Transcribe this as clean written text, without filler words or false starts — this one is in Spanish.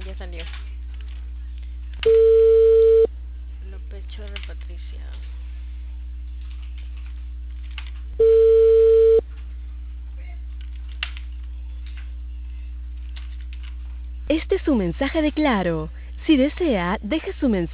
Ya salió. Lo pecho de Patricia. Este es su mensaje de Claro. Si desea, deje su mensaje